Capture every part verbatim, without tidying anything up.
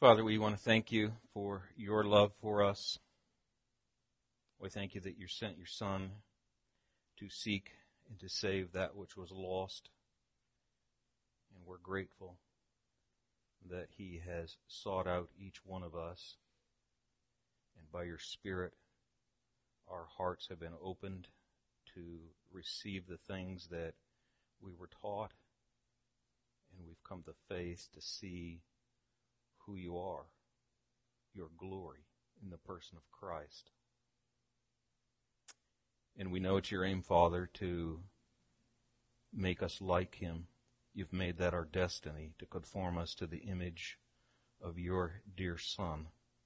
Father, we want to thank you for your love for us. We thank you that you sent your Son to seek and to save that which was lost. And we're grateful that he has sought out each one of us. And by your Spirit, our hearts have been opened to receive the things that we were taught. And we've come to faith to see who you are, your glory in the person of Christ. And we know it's your aim, Father, to make us like him. You've made that our destiny, to conform us to the image of your dear Son.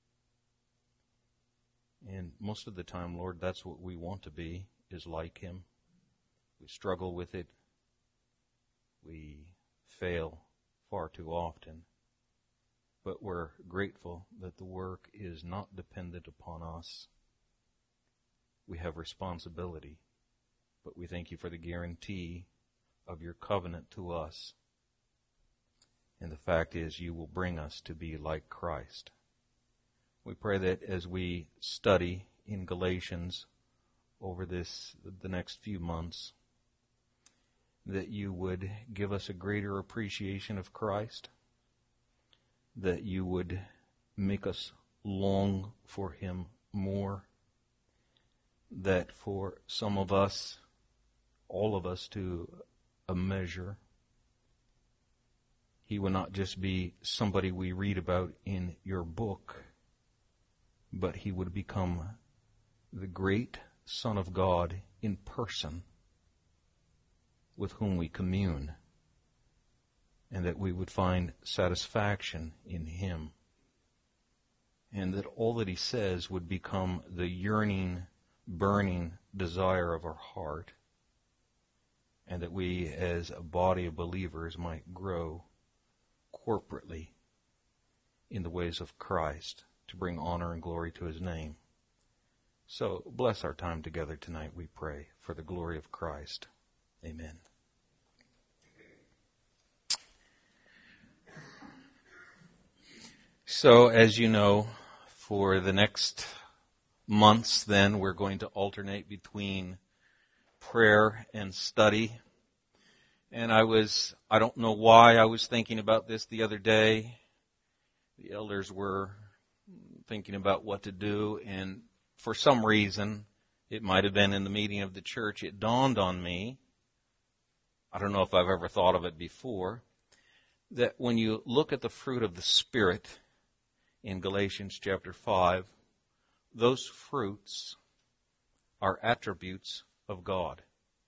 And most of the time, Lord, that's what we want to be, is like him. We struggle with it. We fail far too often. But we're grateful that the work is not dependent upon us. We have responsibility, but we thank you for the guarantee of your covenant to us. And the fact is, you will bring us to be like Christ. We pray that as we study in Galatians over this, the next few months, that you would give us a greater appreciation of Christ, that you would make us long for him more, that for some of us, all of us to a measure, he would not just be somebody we read about in your book, but he would become the great Son of God in person with whom we commune, and that we would find satisfaction in him, and that all that he says would become the yearning, burning desire of our heart, and that we as a body of believers might grow corporately in the ways of Christ to bring honor and glory to his name. So bless our time together tonight, we pray, for the glory of Christ. Amen. So, as you know, for the next months, then, we're going to alternate between prayer and study. And I was, I don't know why I was thinking about this the other day. The elders were thinking about what to do, and for some reason, it might have been in the meeting of the church, it dawned on me, I don't know if I've ever thought of it before, that when you look at the fruit of the Spirit in Galatians chapter five, those fruits are attributes of God.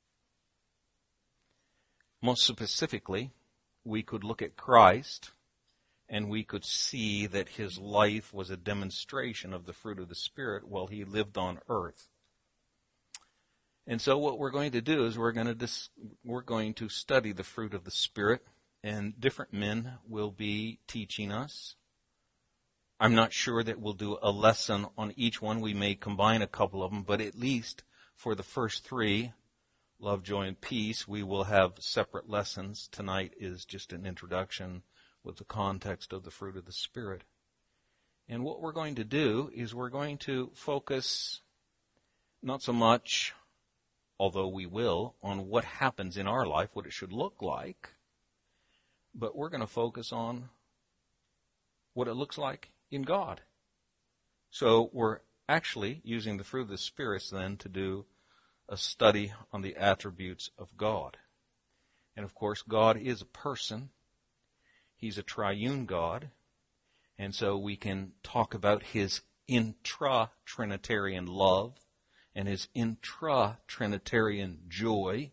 Most specifically, we could look at Christ and we could see that his life was a demonstration of the fruit of the Spirit while he lived on earth. And so what we're going to do is we're going to dis- we're going to study the fruit of the Spirit, and different men will be teaching us. I'm not sure that we'll do a lesson on each one. We may combine a couple of them, but at least for the first three, love, joy, and peace, we will have separate lessons. Tonight is just an introduction with the context of the fruit of the Spirit. And what we're going to do is we're going to focus not so much, although we will, on what happens in our life, what it should look like, but we're going to focus on what it looks like in God. So we're actually using the fruit of the Spirit then to do a study on the attributes of God. And of course, God is a person. He's a triune God. And so we can talk about his intra-Trinitarian love and his intra-Trinitarian joy.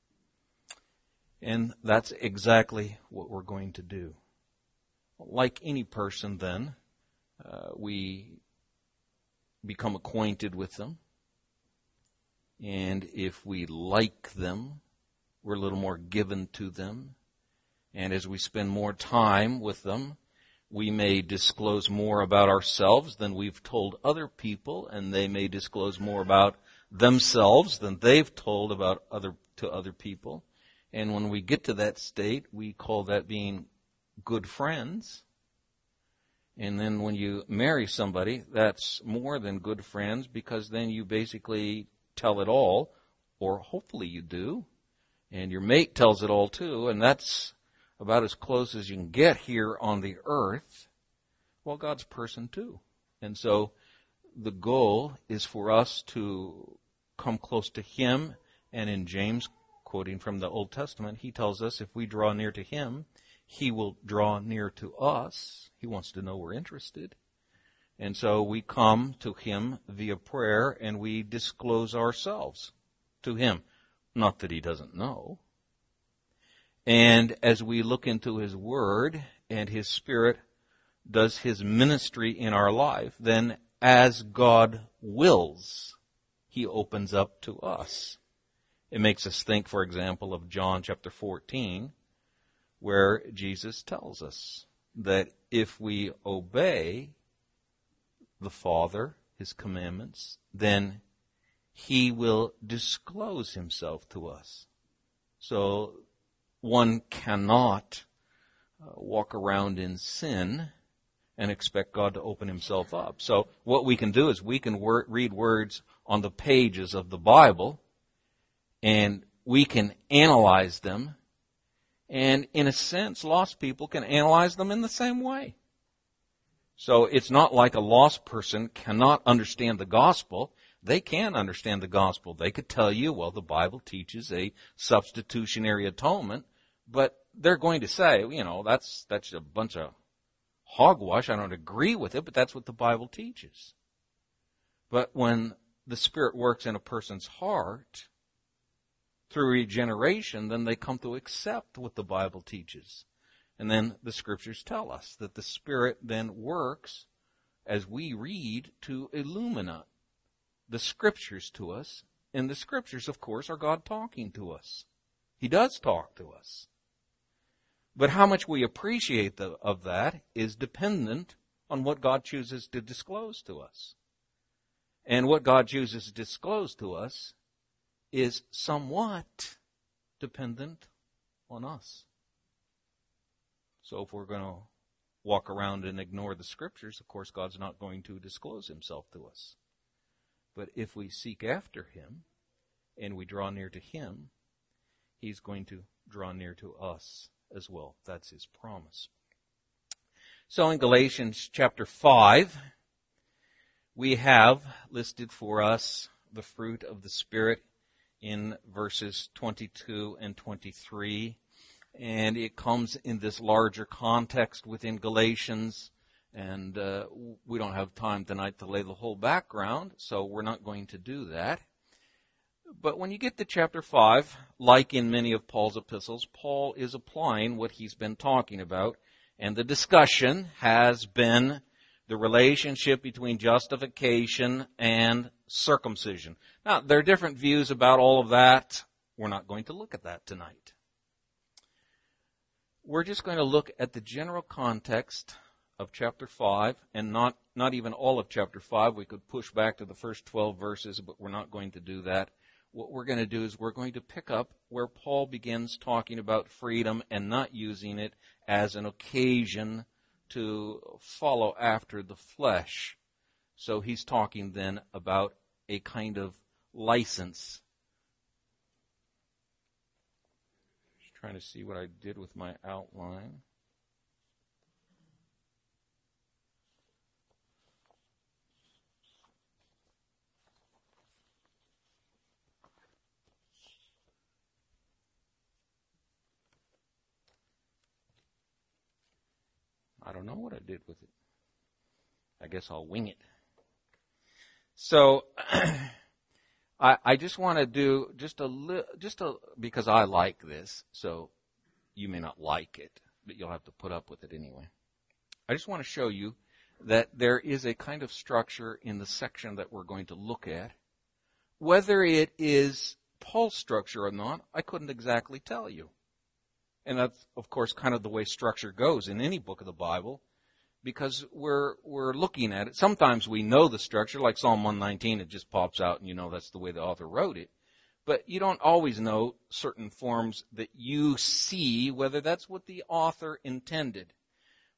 And that's exactly what we're going to do. Like any person then, uh, we become acquainted with them. And if we like them, we're a little more given to them. And as we spend more time with them, we may disclose more about ourselves than we've told other people, and they may disclose more about themselves than they've told about other to other people. And when we get to that state, we call that being good friends. And then when you marry somebody, that's more than good friends, because then you basically tell it all, or hopefully you do, and your mate tells it all too, and that's about as close as you can get here on the earth. Well, God's a person too. And so the goal is for us to come close to Him, and in James, quoting from the Old Testament, he tells us if we draw near to Him, He will draw near to us. He wants to know we're interested. And so we come to Him via prayer, and we disclose ourselves to Him. Not that He doesn't know. And as we look into His Word, and His Spirit does His ministry in our life, then as God wills, He opens up to us. It makes us think, for example, of John chapter fourteen, where Jesus tells us that if we obey the Father, His commandments, then He will disclose Himself to us. So one cannot uh, walk around in sin and expect God to open Himself up. So what we can do is we can wor- read words on the pages of the Bible, and we can analyze them. And in a sense, lost people can analyze them in the same way. So it's not like a lost person cannot understand the gospel. They can understand the gospel. They could tell you, well, the Bible teaches a substitutionary atonement, but they're going to say, you know, that's that's a bunch of hogwash. I don't agree with it, but that's what the Bible teaches. But when the Spirit works in a person's heart through regeneration, then they come to accept what the Bible teaches. And then the Scriptures tell us that the Spirit then works as we read to illuminate the Scriptures to us. And the Scriptures, of course, are God talking to us. He does talk to us. But how much we appreciate the, of that is dependent on what God chooses to disclose to us. And what God chooses to disclose to us is somewhat dependent on us. So if we're going to walk around and ignore the Scriptures, of course God's not going to disclose Himself to us. But if we seek after Him and we draw near to Him, He's going to draw near to us as well. That's His promise. So in Galatians chapter five, we have listed for us the fruit of the Spirit in verses twenty-two and twenty-three. And it comes in this larger context within Galatians. And uh, we don't have time tonight to lay the whole background, so we're not going to do that. But when you get to chapter five, like in many of Paul's epistles, Paul is applying what he's been talking about. And the discussion has been the relationship between justification and circumcision. Now, there are different views about all of that. We're not going to look at that tonight. We're just going to look at the general context of chapter five, and not, not even all of chapter five. We could push back to the first twelve verses, but we're not going to do that. What we're going to do is we're going to pick up where Paul begins talking about freedom and not using it as an occasion to follow after the flesh. So he's talking then about a kind of license. Just trying to see what I did with my outline. I don't know what I did with it. I guess I'll wing it. So, I, I just want to do just a little, just a, because I like this, so you may not like it, but you'll have to put up with it anyway. I just want to show you that there is a kind of structure in the section that we're going to look at. Whether it is Paul's structure or not, I couldn't exactly tell you. And that's, of course, kind of the way structure goes in any book of the Bible, because we're we're looking at it. Sometimes we know the structure, like Psalm one nineteen, it just pops out and you know that's the way the author wrote it. But you don't always know certain forms that you see, whether that's what the author intended.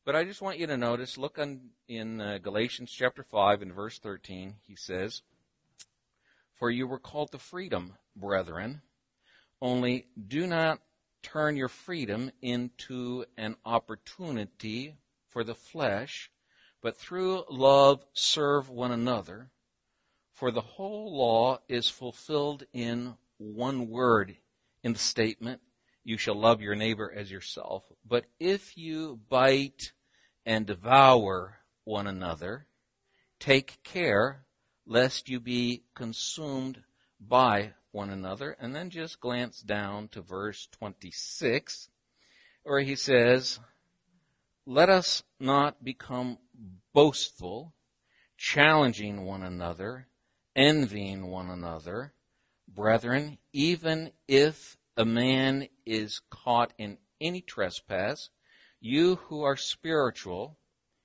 But I just want you to notice, look on, in uh, Galatians chapter five and verse thirteen, he says, "For you were called to freedom, brethren, only do not turn your freedom into an opportunity for the flesh, but through love serve one another. For the whole law is fulfilled in one word, in the statement, you shall love your neighbor as yourself. But if you bite and devour one another, take care lest you be consumed by one another." And then just glance down to verse twenty-six, where he says, "Let us not become boastful, challenging one another, envying one another. Brethren, even if a man is caught in any trespass, you who are spiritual,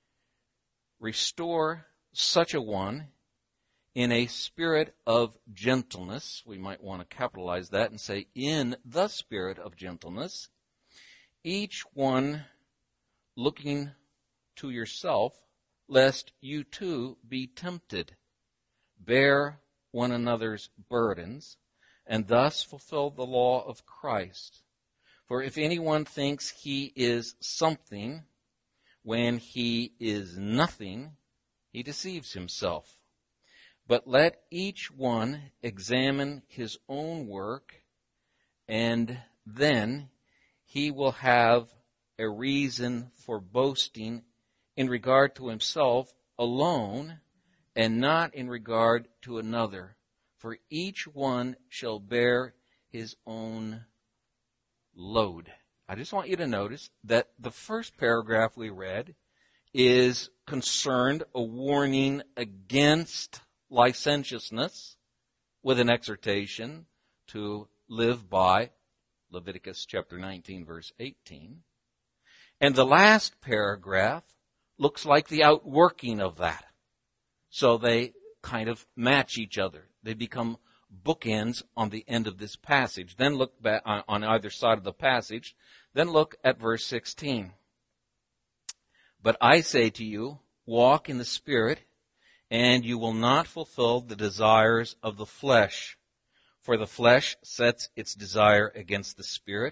restore such a one in a spirit of gentleness." We might want to capitalize that and say, in the spirit of gentleness, "each one looking to yourself, lest you too be tempted. Bear one another's burdens, and thus fulfill the law of Christ. For if anyone thinks he is something when he is nothing, he deceives himself. But let each one examine his own work, and then he will have a reason for boasting in regard to himself alone, and not in regard to another. For each one shall bear his own load." I just want you to notice that the first paragraph we read is concerned a warning against licentiousness with an exhortation to live by Leviticus chapter nineteen, verse eighteen. And the last paragraph looks like the outworking of that. So they kind of match each other. They become bookends on the end of this passage. Then look back on either side of the passage. Then look at verse sixteen. "But I say to you, walk in the Spirit, and you will not fulfill the desires of the flesh. For the flesh sets its desire against the Spirit,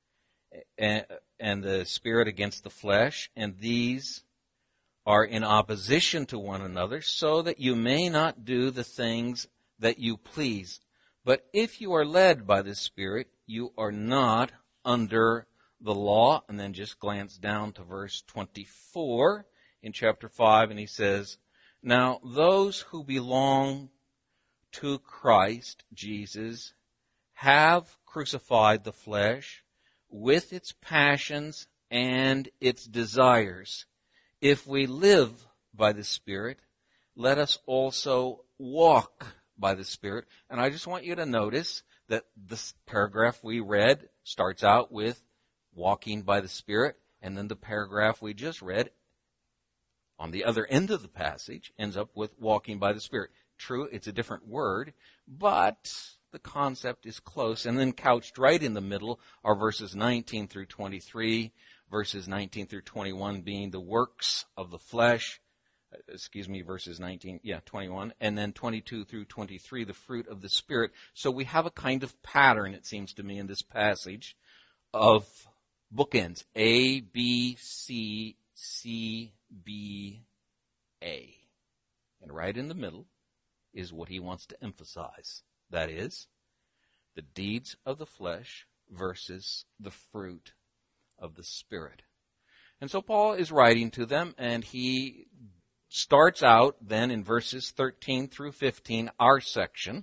and the Spirit against the flesh, and these are in opposition to one another, so that you may not do the things that you please. But if you are led by the Spirit, you are not under the law." And then just glance down to verse twenty-four in chapter five, and he says, "Now those who belong to Christ Jesus have crucified the flesh with its passions and its desires. If we live by the Spirit, let us also walk by the Spirit." And I just want you to notice that this paragraph we read starts out with walking by the Spirit, and then the paragraph we just read on the other end of the passage ends up with walking by the Spirit. True, it's a different word, but the concept is close. And then couched right in the middle are verses nineteen through twenty-three, verses nineteen through twenty-one being the works of the flesh, excuse me, verses nineteen, yeah, twenty-one, and then twenty-two through twenty-three, the fruit of the Spirit. So we have a kind of pattern, it seems to me, in this passage of bookends, A, B, C, C, B, A. And right in the middle is what he wants to emphasize. That is, the deeds of the flesh versus the fruit of the Spirit. And so Paul is writing to them, and he starts out then in verses thirteen through fifteen, our section.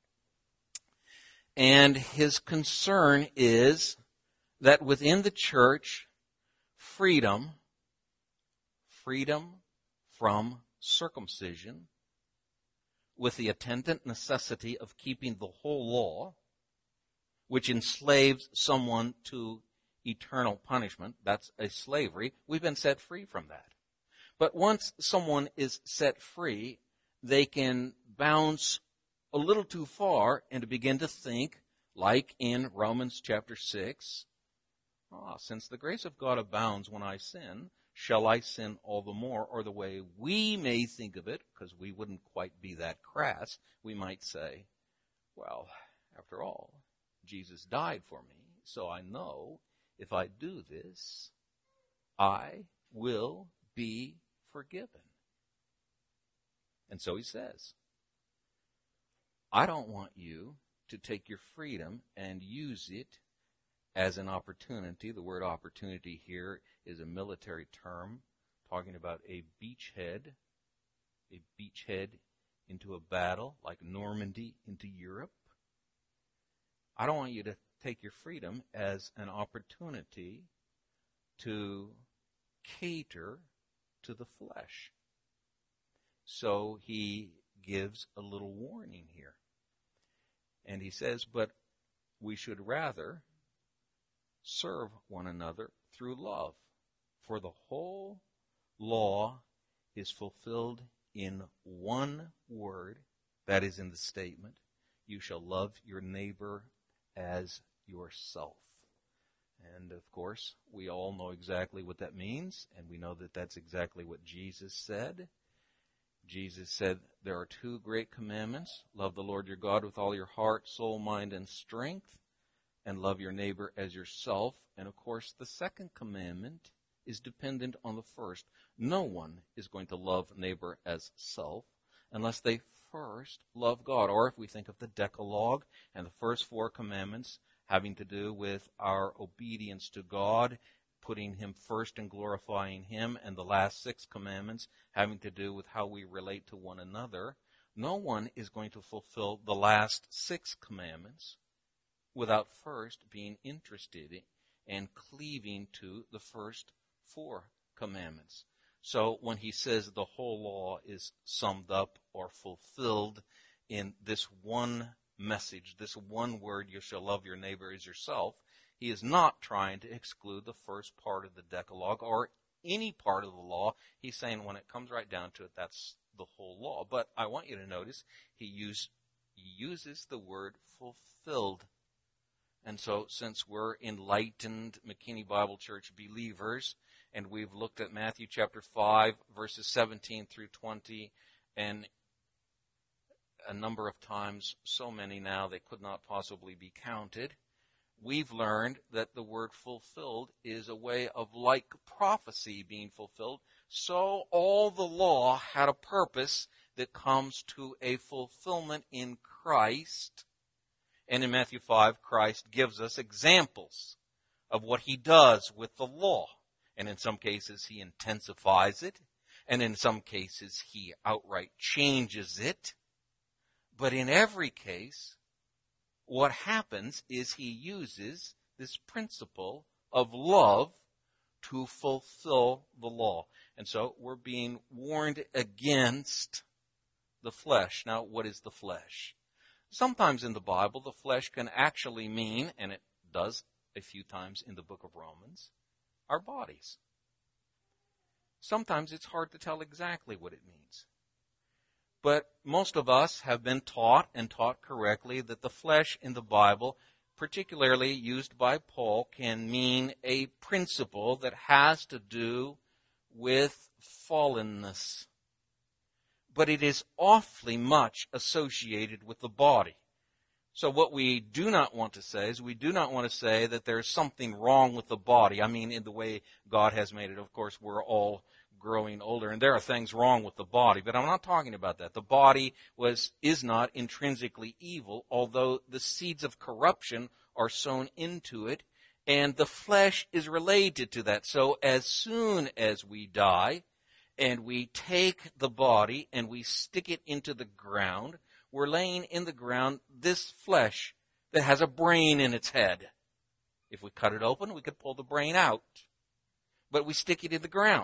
And his concern is that within the church, freedom, freedom from circumcision, with the attendant necessity of keeping the whole law, which enslaves someone to eternal punishment. That's a slavery. We've been set free from that. But once someone is set free, they can bounce a little too far and to begin to think, like in Romans chapter six, ah, since the grace of God abounds when I sin, shall I sin all the more? Or the way we may think of it, because we wouldn't quite be that crass, we might say, well, after all, Jesus died for me, so I know if I do this, I will be forgiven. And so he says, I don't want you to take your freedom and use it as an opportunity. The word opportunity here is a military term talking about a beachhead, a beachhead into a battle like Normandy into Europe. I don't want you to take your freedom as an opportunity to cater to the flesh. So he gives a little warning here. And he says, but we should rather serve one another through love. For the whole law is fulfilled in one word, that is in the statement, you shall love your neighbor as yourself. And of course, we all know exactly what that means, and we know that that's exactly what Jesus said. Jesus said, there are two great commandments. Love the Lord your God with all your heart, soul, mind, and strength, and love your neighbor as yourself. And of course, the second commandment is dependent on the first. No one is going to love neighbor as self unless they first love God. Or if we think of the Decalogue and the first four commandments having to do with our obedience to God, putting him first and glorifying him, and the last six commandments having to do with how we relate to one another, no one is going to fulfill the last six commandments without first being interested in and cleaving to the first four commandments. So when he says the whole law is summed up or fulfilled in this one message, this one word, you shall love your neighbor as yourself, he is not trying to exclude the first part of the Decalogue or any part of the law. He's saying when it comes right down to it, that's the whole law. But I want you to notice he, use, he uses the word fulfilled. And so since we're enlightened McKinney Bible Church believers, and we've looked at Matthew chapter five, verses seventeen through twenty, and a number of times, so many now they could not possibly be counted, we've learned that the word fulfilled is a way of like prophecy being fulfilled. So all the law had a purpose that comes to a fulfillment in Christ. And in Matthew five, Christ gives us examples of what he does with the law. And in some cases, he intensifies it. And in some cases, he outright changes it. But in every case, what happens is he uses this principle of love to fulfill the law. And so we're being warned against the flesh. Now, what is the flesh? Sometimes in the Bible, the flesh can actually mean, and it does a few times in the book of Romans, our bodies. Sometimes it's hard to tell exactly what it means. But most of us have been taught and taught correctly that the flesh in the Bible, particularly used by Paul, can mean a principle that has to do with fallenness. But it is awfully much associated with the body. So what we do not want to say is we do not want to say that there's something wrong with the body. I mean, in the way God has made it. Of course, we're all growing older, and there are things wrong with the body, but I'm not talking about that. The body was is not intrinsically evil, although the seeds of corruption are sown into it, and the flesh is related to that. So as soon as we die, and we take the body and we stick it into the ground, we're laying in the ground this flesh that has a brain in its head. If we cut it open, we could pull the brain out. But we stick it in the ground.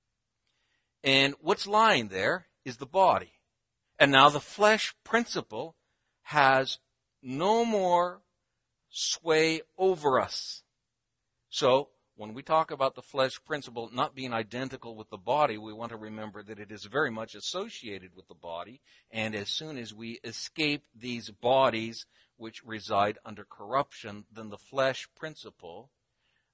And what's lying there is the body. And now the flesh principle has no more sway over us. So, when we talk about the flesh principle not being identical with the body, we want to remember that it is very much associated with the body. And as soon as we escape these bodies which reside under corruption, then the flesh principle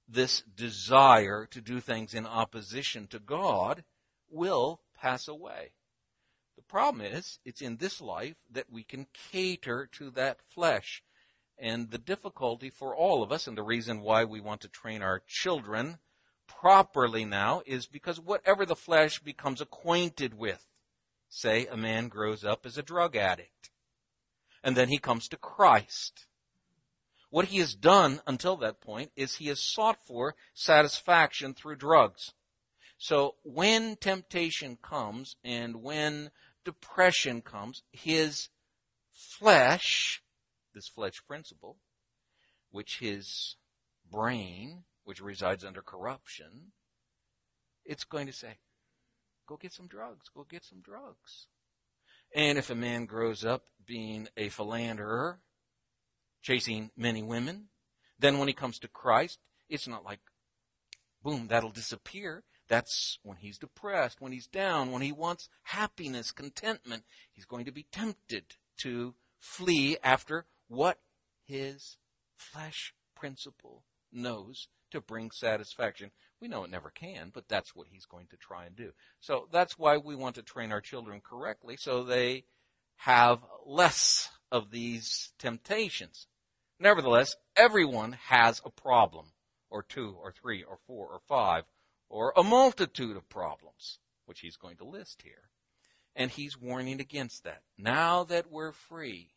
this desire to do things in opposition to God will pass away. The problem is, it's in this life that we can cater to that flesh. And the difficulty for all of us, and the reason why we want to train our children properly now, is because whatever the flesh becomes acquainted with, say a man grows up as a drug addict, and then he comes to Christ. What he has done until that point is he has sought for satisfaction through drugs. So when temptation comes and when depression comes, his flesh, this flesh principle, which his brain, which resides under corruption, it's going to say, go get some drugs, go get some drugs. And if a man grows up being a philanderer, chasing many women, then when he comes to Christ, it's not like, boom, that'll disappear. That's when he's depressed, when he's down, when he wants happiness, contentment. He's going to be tempted to flee after what his flesh principle knows to bring satisfaction. We know it never can, but that's what he's going to try and do. So that's why we want to train our children correctly, so they have less of these temptations. Nevertheless, everyone has a problem, or two, or three, or four, or five, or a multitude of problems, which he's going to list here. And he's warning against that. Now that we're free,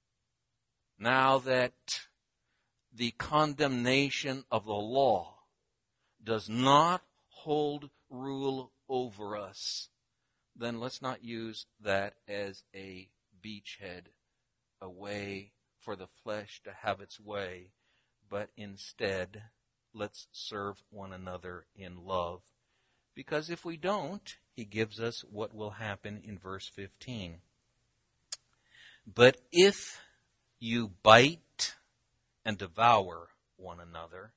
now that the condemnation of the law does not hold rule over us, then let's not use that as a beachhead, a way for the flesh to have its way, but instead, let's serve one another in love. Because if we don't, he gives us what will happen in verse fifteen. But if you bite and devour one another,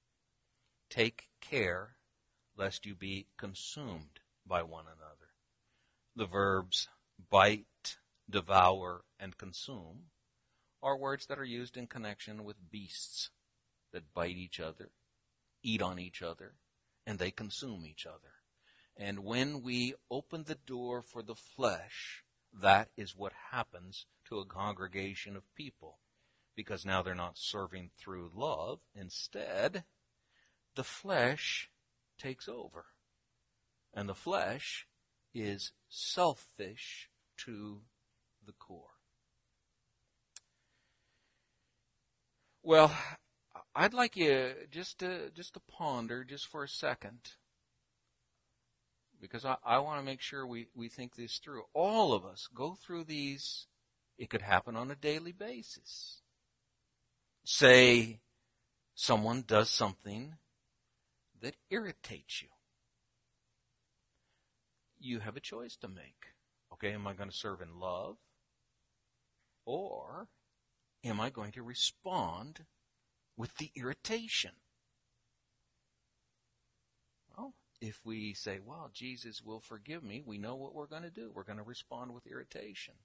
take care lest you be consumed by one another. The verbs bite, devour, and consume are words that are used in connection with beasts that bite each other, eat on each other, and they consume each other. And when we open the door for the flesh, that is what happens to a congregation of people. Because now they're not serving through love. Instead, the flesh takes over. And the flesh is selfish to the core. Well, I'd like you just to just to ponder just for a second, because I, I want to make sure we, we think this through. All of us go through these. It could happen on a daily basis. Say someone does something that irritates you. You have a choice to make. Okay, am I going to serve in love? Or am I going to respond with the irritation? Well, if we say, well, Jesus will forgive me, we know what we're going to do. We're going to respond with irritation.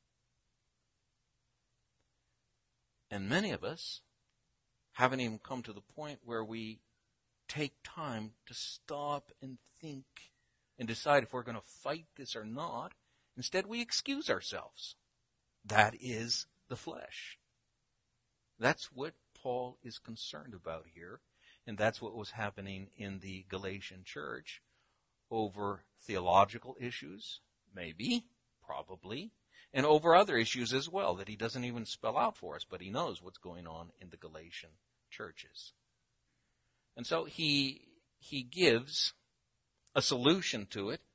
And many of us haven't even come to the point where we take time to stop and think and decide if we're going to fight this or not. Instead, we excuse ourselves. That is the flesh. That's what Paul is concerned about here, and that's what was happening in the Galatian church over theological issues, maybe, probably, and over other issues as well that he doesn't even spell out for us, but he knows what's going on in the Galatian churches. And so he he gives a solution to it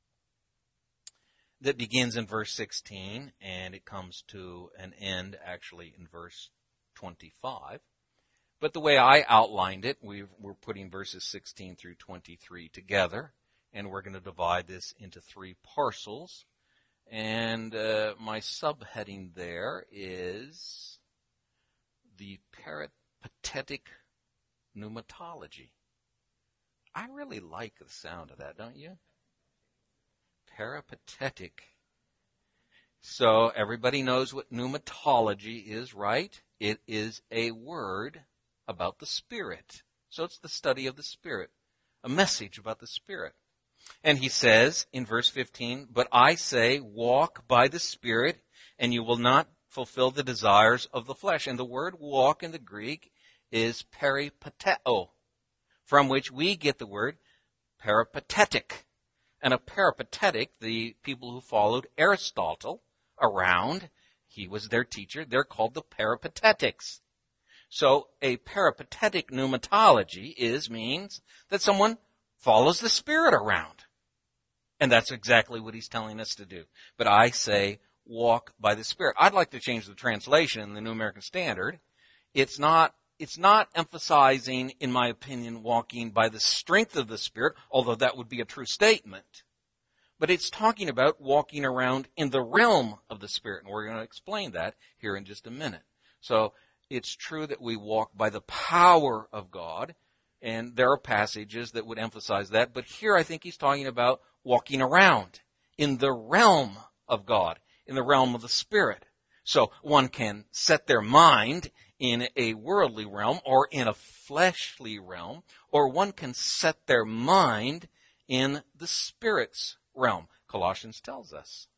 that begins in verse sixteen, and it comes to an end actually in verse twenty-five. But the way I outlined it, we've, we're putting verses sixteen through twenty-three together, and we're going to divide this into three parcels. And uh, my subheading there is the peripatetic pneumatology. I really like the sound of that, don't you? Peripatetic. So everybody knows what pneumatology is, right? It is a word about the Spirit. So it's the study of the Spirit, a message about the Spirit. And he says in verse fifteen, but I say, walk by the Spirit, and you will not fulfill the desires of the flesh. And the word walk in the Greek is peripateo, from which we get the word peripatetic. And a peripatetic, the people who followed Aristotle around, he was their teacher, they're called the peripatetics. So a peripatetic pneumatology is, means that someone follows the Spirit around. And that's exactly what he's telling us to do. But I say, walk by the Spirit. I'd like to change the translation in the New American Standard. It's not, it's not emphasizing, in my opinion, walking by the strength of the Spirit, although that would be a true statement. But it's talking about walking around in the realm of the Spirit. And we're going to explain that here in just a minute. So it's true that we walk by the power of God. And there are passages that would emphasize that. But here I think he's talking about walking around in the realm of God, in the realm of the Spirit. So one can set their mind in a worldly realm or in a fleshly realm, or one can set their mind in the Spirit's realm. Colossians tells us,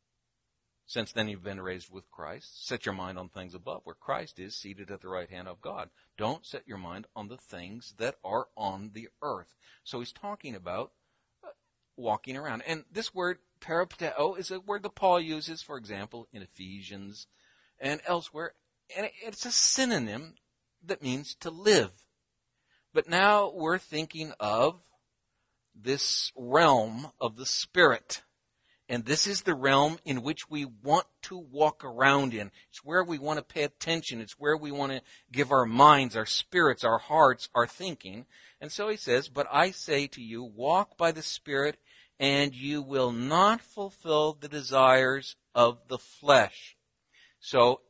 since then you've been raised with Christ, set your mind on things above, where Christ is seated at the right hand of God. Don't set your mind on the things that are on the earth. So he's talking about walking around. And this word peripateo is a word that Paul uses, for example, in Ephesians and elsewhere. And it's a synonym that means to live. But now we're thinking of this realm of the Spirit. And this is the realm in which we want to walk around in. It's where we want to pay attention. It's where we want to give our minds, our spirits, our hearts, our thinking. And so he says, but I say to you, walk by the Spirit, and you will not fulfill the desires of the flesh. So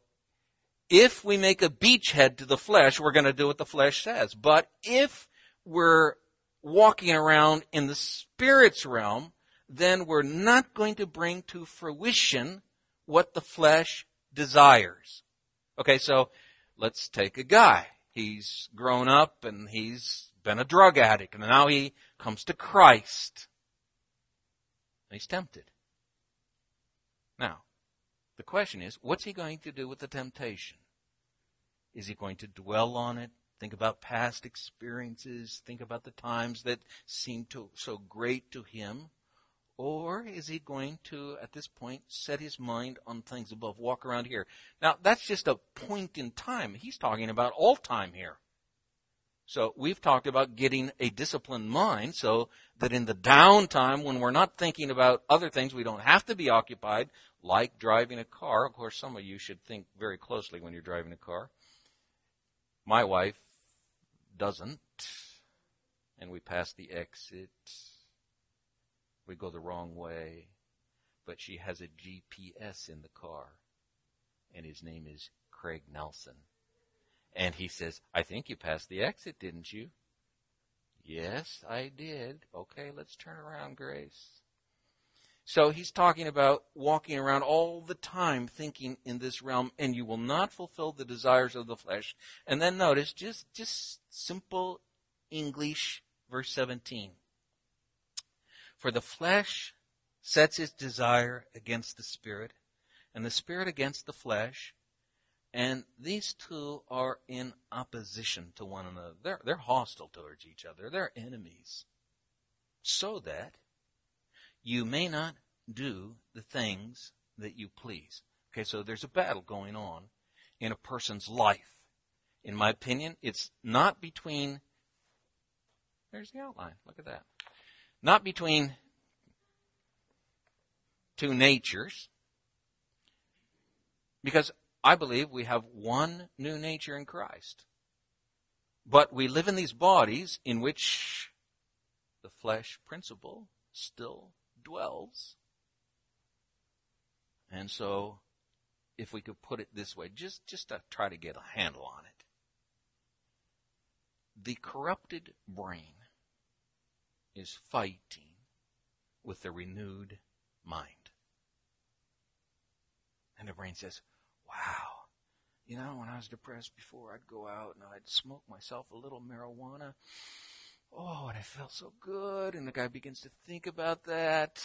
if we make a beachhead to the flesh, we're going to do what the flesh says. But if we're walking around in the Spirit's realm, then we're not going to bring to fruition what the flesh desires. Okay, so let's take a guy. He's grown up and he's been a drug addict, and now he comes to Christ. And he's tempted. Now, the question is, what's he going to do with the temptation? Is he going to dwell on it? Think about past experiences? Think about the times that seemed to, so great to him? Or is he going to, at this point, set his mind on things above, walk around here? Now, that's just a point in time. He's talking about all time here. So we've talked about getting a disciplined mind so that in the downtime, when we're not thinking about other things, we don't have to be occupied, like driving a car. Of course, some of you should think very closely when you're driving a car. My wife doesn't, and we pass the exit. We go the wrong way, but she has a G P S in the car, and his name is Craig Nelson. And he says, I think you passed the exit, didn't you? Yes, I did. Okay, let's turn around, Grace. So he's talking about walking around all the time thinking in this realm, and you will not fulfill the desires of the flesh. And then notice, just, just simple English, verse seventeen. For the flesh sets its desire against the Spirit, and the Spirit against the flesh, and these two are in opposition to one another. They're, they're hostile towards each other. They're enemies. So that you may not do the things that you please. Okay, so there's a battle going on in a person's life. In my opinion, it's not between, there's the outline, look at that. Not between two natures, because I believe we have one new nature in Christ. But we live in these bodies in which the flesh principle still dwells. And so, if we could put it this way, just, just to try to get a handle on it. The corrupted brain is fighting with the renewed mind. And the brain says, wow, You know, when I was depressed before, I'd go out and I'd smoke myself a little marijuana. Oh, and I felt so good. And the guy begins to think about that.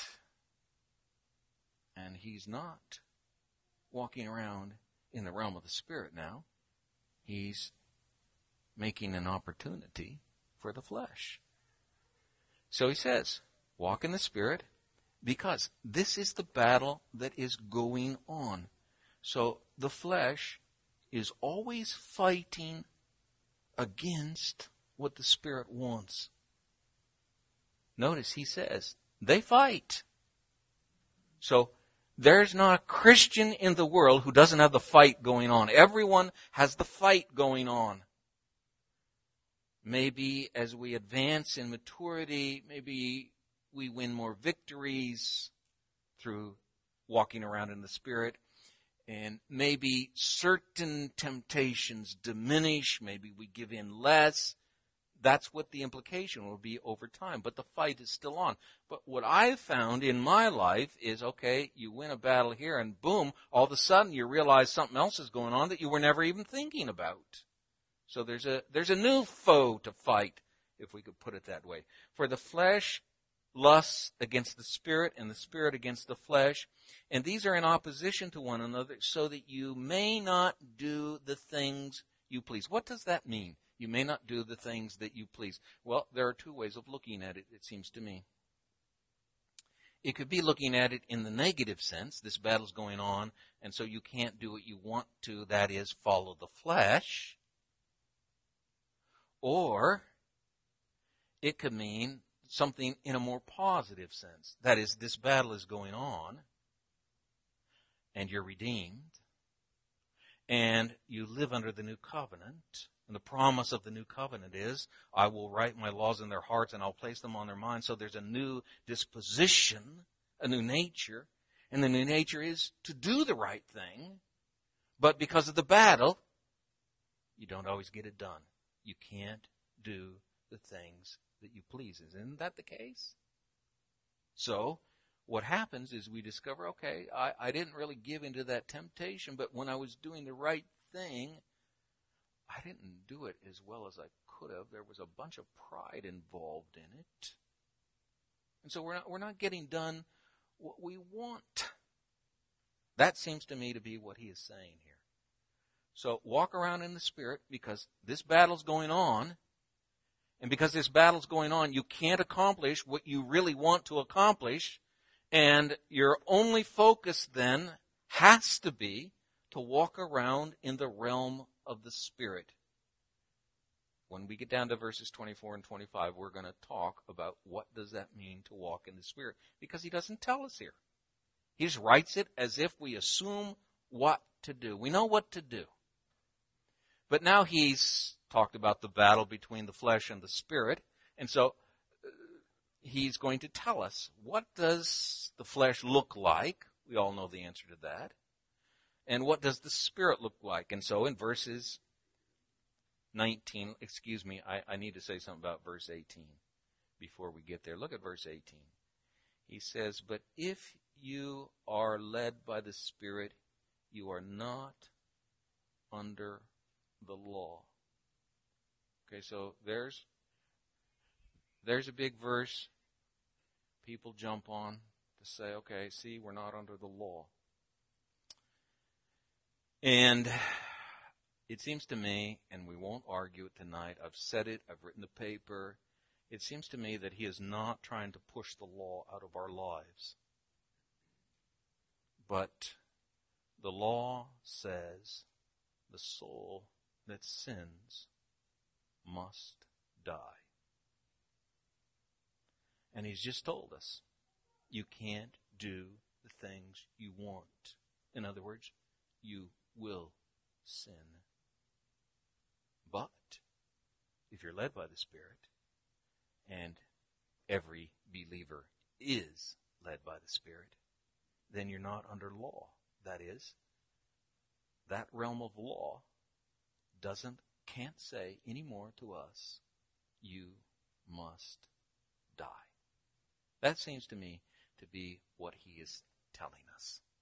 And he's not walking around in the realm of the Spirit now. He's making an opportunity for the flesh. So he says, walk in the Spirit, because this is the battle that is going on. So the flesh is always fighting against what the Spirit wants. Notice he says, they fight. So there's not a Christian in the world who doesn't have the fight going on. Everyone has the fight going on. Maybe as we advance in maturity, maybe we win more victories through walking around in the Spirit. And maybe certain temptations diminish. Maybe we give in less. That's what the implication will be over time. But the fight is still on. But what I've found in my life is, okay, you win a battle here and boom, all of a sudden you realize something else is going on that you were never even thinking about. So there's a, there's a new foe to fight, if we could put it that way. For the flesh lusts against the Spirit and the Spirit against the flesh. And these are in opposition to one another so that you may not do the things you please. What does that mean? You may not do the things that you please. Well, there are two ways of looking at it, it seems to me. It could be looking at it in the negative sense. This battle's going on, and so you can't do what you want to, that is, follow the flesh. Or it could mean something in a more positive sense. That is, this battle is going on, and you're redeemed, and you live under the new covenant. And the promise of the new covenant is, I will write my laws in their hearts and I'll place them on their minds. So there's a new disposition, a new nature. And the new nature is to do the right thing. But because of the battle, you don't always get it done. You can't do the things that you please. Isn't that the case? So what happens is we discover, okay, I, I didn't really give into that temptation, but when I was doing the right thing, I didn't do it as well as I could have. There was a bunch of pride involved in it. And so we're not, we're not getting done what we want. That seems to me to be what he is saying here. So walk around in the Spirit, because this battle's going on. And because this battle's going on, you can't accomplish what you really want to accomplish. And your only focus then has to be to walk around in the realm of the Spirit. When we get down to verses twenty-four and twenty-five, we're going to talk about what does that mean to walk in the Spirit, because he doesn't tell us here. He just writes it as if we assume what to do. We know what to do. But now he's talked about the battle between the flesh and the Spirit, and so he's going to tell us, what does the flesh look like? We all know the answer to that. And what does the Spirit look like? And so in verses nineteen, excuse me, I, I need to say something about verse eighteen before we get there. Look at verse eighteen. He says, but if you are led by the Spirit, you are not under the law. Okay, so there's there's a big verse people jump on to say, okay, see, we're not under the law. And it seems to me, and we won't argue it tonight, I've said it, I've written the paper, it seems to me that he is not trying to push the law out of our lives. But the law says the soul that sins must die. And he's just told us, you can't do the things you want. In other words, you will sin. But if you're led by the Spirit, and every believer is led by the Spirit, then you're not under law. That is, that realm of law doesn't, can't say anymore to us, you must die. That seems to me to be what he is telling us.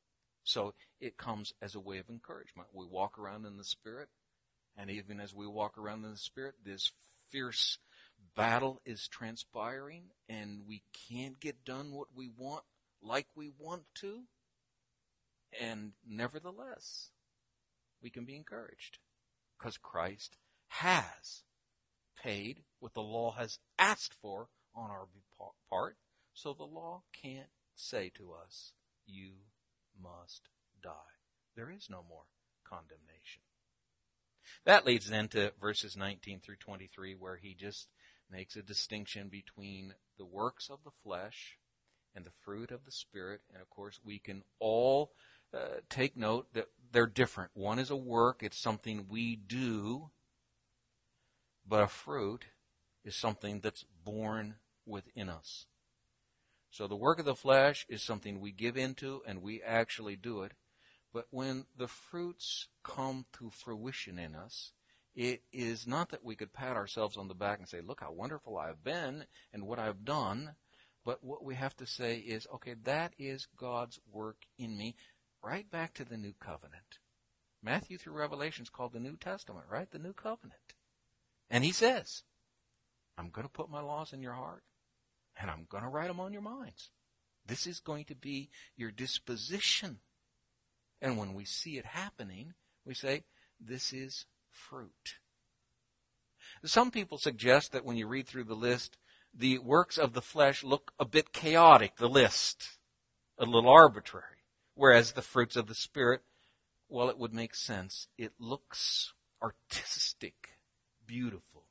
So it comes as a way of encouragement. We walk around in the Spirit, and even as we walk around in the Spirit, this fierce battle is transpiring, and we can't get done what we want like we want to. And nevertheless, we can be encouraged because Christ has paid what the law has asked for on our part. So the law can't say to us, you must die. There is no more condemnation. That leads then to verses nineteen through twenty-three, where he just makes a distinction between the works of the flesh and the fruit of the Spirit. And of course, we can all uh, take note that they're different. One is a work, it's something we do, but a fruit is something that's born within us. So the work of the flesh is something we give into and we actually do it. But when the fruits come to fruition in us, it is not that we could pat ourselves on the back and say, look how wonderful I've been and what I've done. But what we have to say is, okay, that is God's work in me. Right back to the New Covenant. Matthew through Revelation is called the New Testament, right? The New Covenant. And he says, I'm going to put my laws in your heart, and I'm going to write them on your minds. This is going to be your disposition. And when we see it happening, we say, this is fruit. Some people suggest that when you read through the list, the works of the flesh look a bit chaotic, the list, a little arbitrary. Whereas the fruits of the Spirit, well, it would make sense. It looks artistic, beautiful.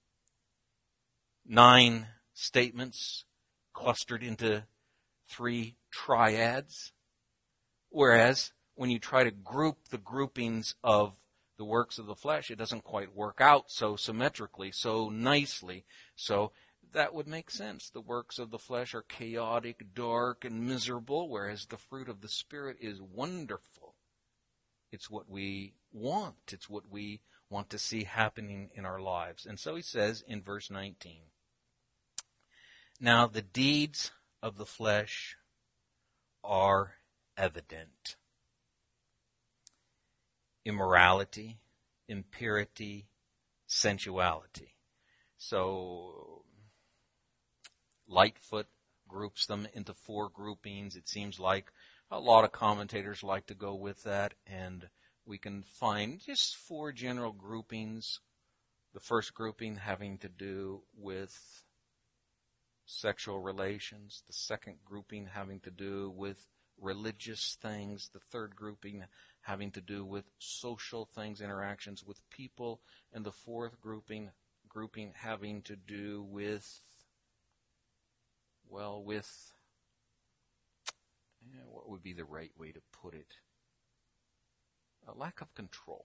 Nine statements clustered into three triads. Whereas when you try to group the groupings of the works of the flesh, it doesn't quite work out so symmetrically, so nicely. So that would make sense. The works of the flesh are chaotic, dark, and miserable, whereas the fruit of the Spirit is wonderful. It's what we want. It's what we want to see happening in our lives. And so he says in verse nineteen, now the deeds of the flesh are evident. Immorality, impurity, sensuality. So Lightfoot groups them into four groupings. It seems like a lot of commentators like to go with that, and we can find just four general groupings. The first grouping having to do with sexual relations. The second grouping having to do with religious things. The third grouping having to do with social things, interactions with people. And the fourth grouping grouping having to do with Well, with, yeah, what would be the right way to put it? A lack of control.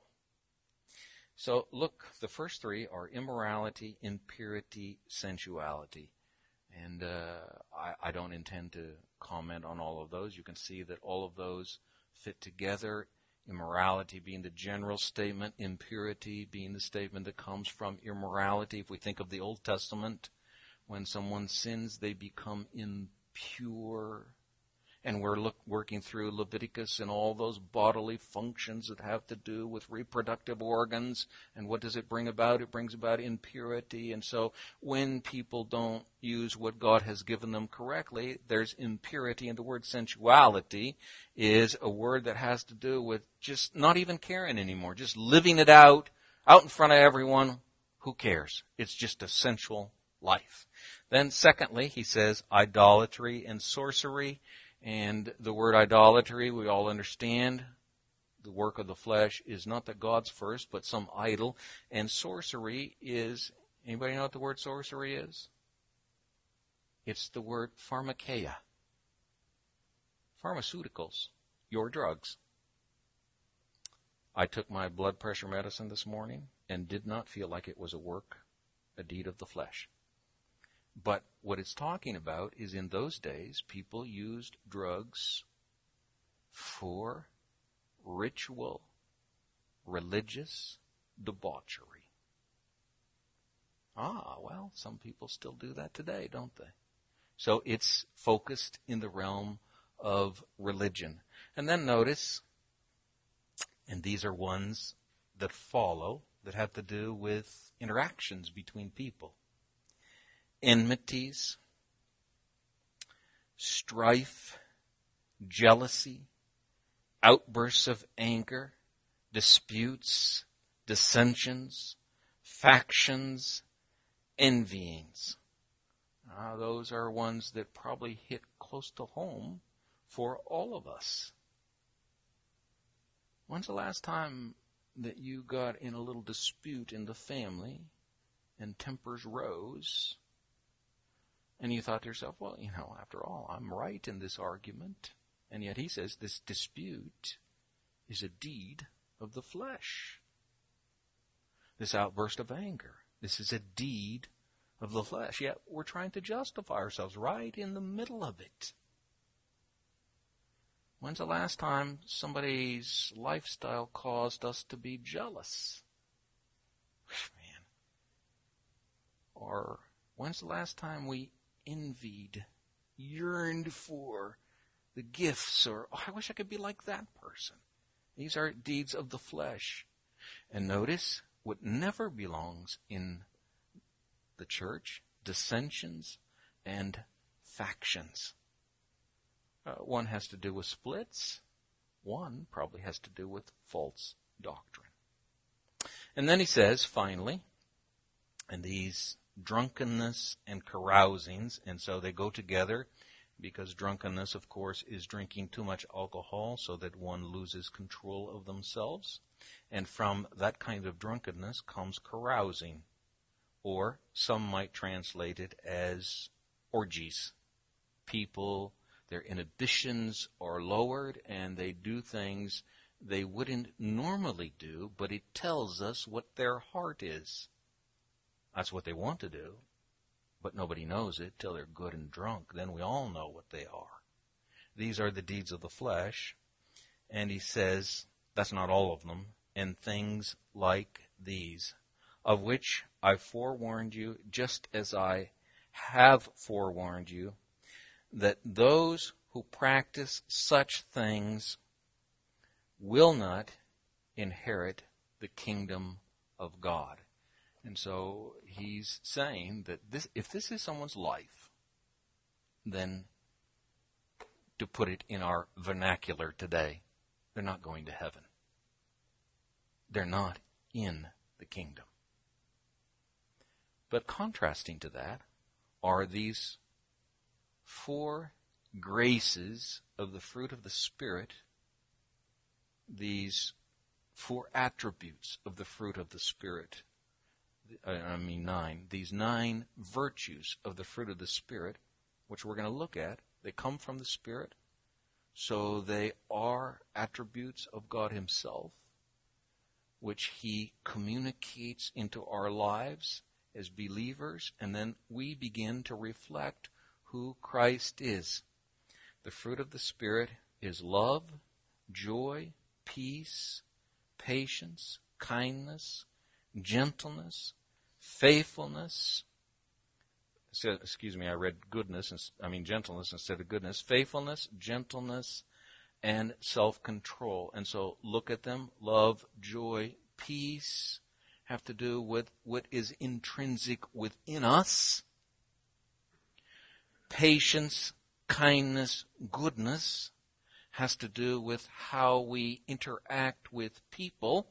So look, the first three are immorality, impurity, sensuality. And uh, I, I don't intend to comment on all of those. You can see that all of those fit together. Immorality being the general statement, impurity being the statement that comes from immorality. If we think of the Old Testament, when someone sins, they become impure. And we're look, working through Leviticus and all those bodily functions that have to do with reproductive organs. And what does it bring about? It brings about impurity. And so when people don't use what God has given them correctly, there's impurity. And the word sensuality is a word that has to do with just not even caring anymore, just living it out, out in front of everyone. Who cares? It's just a sensual life. Then secondly, he says idolatry and sorcery. And the word idolatry, we all understand, the work of the flesh is not that God's first, but some idol. And sorcery is, anybody know what the word sorcery is? It's the word pharmakeia. Pharmaceuticals, your drugs. I took my blood pressure medicine this morning and did not feel like it was a work, a deed of the flesh. But what it's talking about is in those days, people used drugs for ritual, religious debauchery. Ah, well, some people still do that today, don't they? So it's focused in the realm of religion. And then notice And these are ones that follow, that have to do with interactions between people. Enmities, strife, jealousy, outbursts of anger, disputes, dissensions, factions, envyings. Uh, those are ones that probably hit close to home for all of us. When's the last time that you got in a little dispute in the family and tempers rose and you thought to yourself, well, you know, after all, I'm right in this argument. And yet he says this dispute is a deed of the flesh. This outburst of anger, this is a deed of the flesh. Yet we're trying to justify ourselves right in the middle of it. When's the last time somebody's lifestyle caused us to be jealous? Man. Or when's the last time we envied, yearned for the gifts, or oh, I wish I could be like that person? These are deeds of the flesh. And notice what never belongs in the church: dissensions and factions. Uh, one has to do with splits. One probably has to do with false doctrine. And then he says, finally, and these drunkenness and carousings, and so they go together because drunkenness, of course, is drinking too much alcohol so that one loses control of themselves. And from that kind of drunkenness comes carousing, or some might translate it as orgies. People, their inhibitions are lowered and they do things they wouldn't normally do, but it tells us what their heart is. That's what they want to do, but nobody knows it till they're good and drunk. Then we all know what they are. These are the deeds of the flesh, and he says that's not all of them, and things like these, of which I forewarned you, just as I have forewarned you, that those who practice such things will not inherit the kingdom of God. And so he's saying that this, if this is someone's life, then, to put it in our vernacular today, they're not going to heaven. They're not in the kingdom. But contrasting to that are these four graces of the fruit of the Spirit, these four attributes of the fruit of the Spirit. I mean nine. These nine virtues of the fruit of the Spirit, which we're going to look at, they come from the Spirit, so they are attributes of God Himself, which He communicates into our lives as believers, and then we begin to reflect who Christ is. The fruit of the Spirit is love, joy, peace, patience, kindness, gentleness, faithfulness. So, excuse me, I read goodness, I mean gentleness instead of goodness. Faithfulness, gentleness, and self-control. And so look at them. Love, joy, peace have to do with what is intrinsic within us. Patience, kindness, goodness has to do with how we interact with people.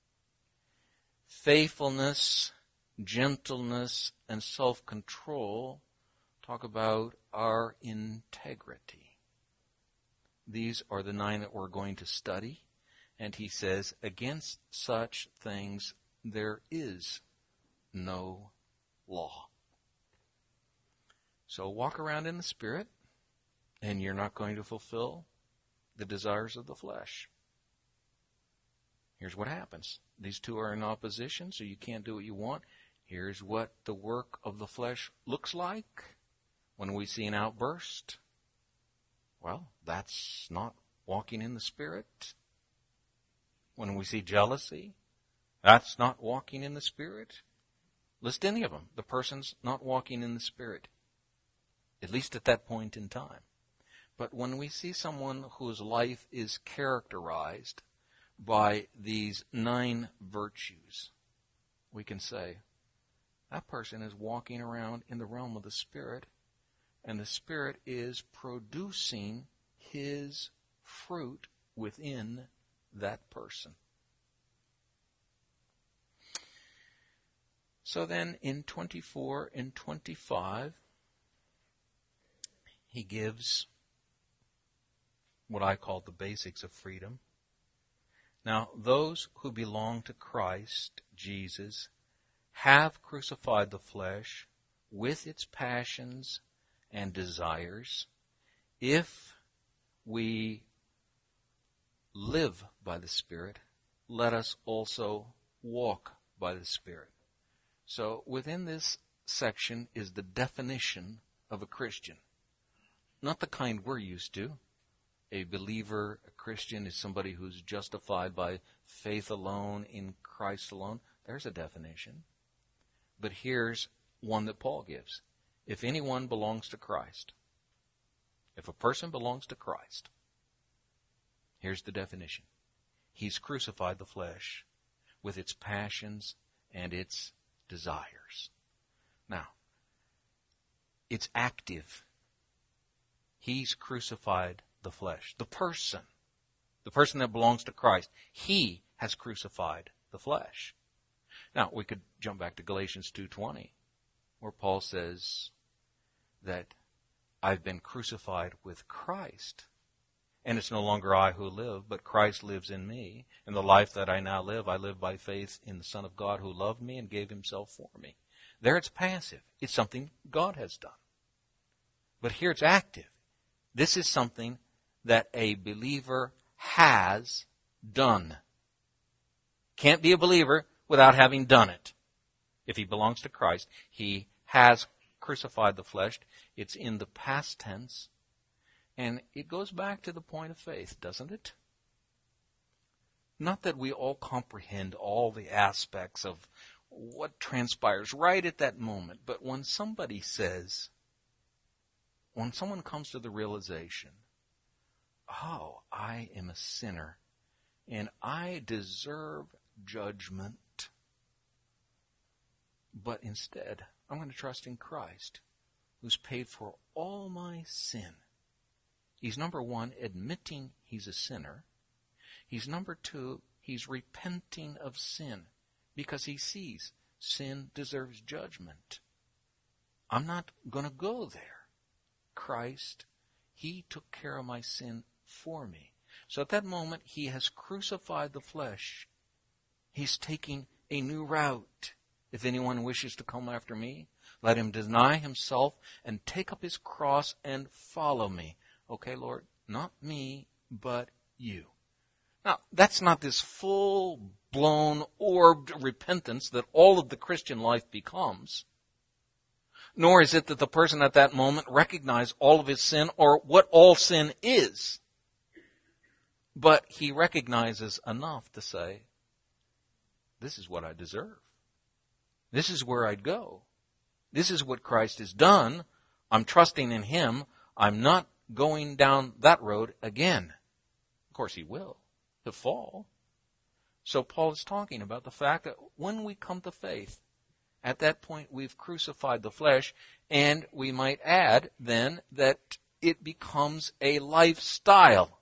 Faithfulness, gentleness, and self-control talk about our integrity. These are the nine that we're going to study. And he says, against such things there is no law. So walk around in the Spirit, and you're not going to fulfill the desires of the flesh. Here's what happens. These two are in opposition, so you can't do what you want. Here's what the work of the flesh looks like when we see an outburst. Well, that's not walking in the Spirit. When we see jealousy, that's not walking in the Spirit. List any of them. The person's not walking in the Spirit, at least at that point in time. But when we see someone whose life is characterized by these nine virtues, we can say, that person is walking around in the realm of the Spirit, and the Spirit is producing His fruit within that person. So then in twenty-four and twenty-five, he gives what I call the basics of freedom. Now, those who belong to Christ Jesus have crucified the flesh with its passions and desires. If we live by the Spirit, let us also walk by the Spirit. So within this section is the definition of a Christian. Not the kind we're used to. A believer, a Christian, is somebody who's justified by faith alone, in Christ alone. There's a definition. But here's one that Paul gives. If anyone belongs to Christ, if a person belongs to Christ, here's the definition. He's crucified the flesh with its passions and its desires. Now, it's active. He's crucified the flesh. The person, the person that belongs to Christ, he has crucified the flesh. Now, we could jump back to Galatians two twenty, where Paul says that I've been crucified with Christ. And it's no longer I who live, but Christ lives in me. And the life that I now live, I live by faith in the Son of God who loved me and gave himself for me. There it's passive. It's something God has done. But here it's active. This is something that a believer has done. Can't be a believer without having done it. If he belongs to Christ, he has crucified the flesh. It's in the past tense. And it goes back to the point of faith, doesn't it? Not that we all comprehend all the aspects of what transpires right at that moment, but when somebody says, when someone comes to the realization, oh, I am a sinner, and I deserve judgment, but instead, I'm going to trust in Christ, who's paid for all my sin. He's, number one, admitting he's a sinner. He's, number two, he's repenting of sin because he sees sin deserves judgment. I'm not going to go there. Christ, he took care of my sin for me. So at that moment, he has crucified the flesh. He's taking a new route. If anyone wishes to come after me, let him deny himself and take up his cross and follow me. Okay, Lord, not me, but you. Now, that's not this full-blown, orbed repentance that all of the Christian life becomes. Nor is it that the person at that moment recognizes all of his sin or what all sin is. But he recognizes enough to say, this is what I deserve. This is where I'd go. This is what Christ has done. I'm trusting in him. I'm not going down that road again. Of course, he will. He'll fall. So Paul is talking about the fact that when we come to faith, at that point we've crucified the flesh, and we might add then that it becomes a lifestyle.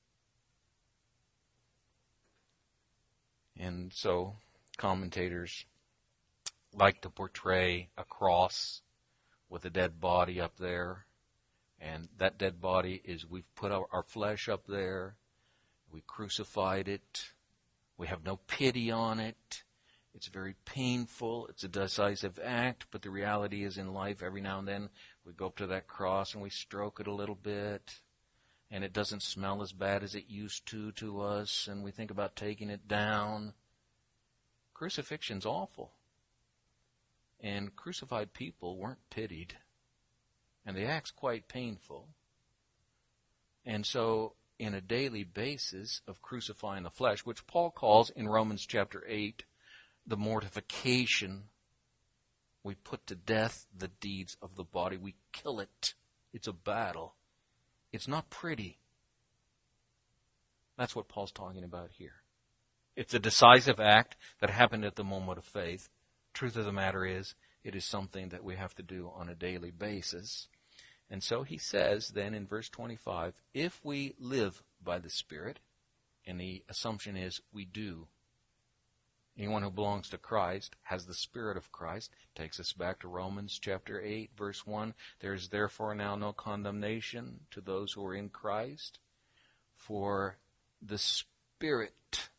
And so commentators like to portray a cross with a dead body up there. And that dead body is, we've put our, our flesh up there. We crucified it. We have no pity on it. It's very painful. It's a decisive act. But the reality is, in life, every now and then, we go up to that cross and we stroke it a little bit. And it doesn't smell as bad as it used to to us. And we think about taking it down. Crucifixion's awful. And crucified people weren't pitied. And the act's quite painful. And so, in a daily basis of crucifying the flesh, which Paul calls in Romans chapter eight, the mortification, we put to death the deeds of the body. We kill it. It's a battle. It's not pretty. That's what Paul's talking about here. It's a decisive act that happened at the moment of faith. Truth of the matter is, it is something that we have to do on a daily basis. And so he says then in verse twenty-five, if we live by the Spirit, and the assumption is we do. Anyone who belongs to Christ has the Spirit of Christ. Takes us back to Romans chapter eight, verse one. There is therefore now no condemnation to those who are in Christ, for the Spirit,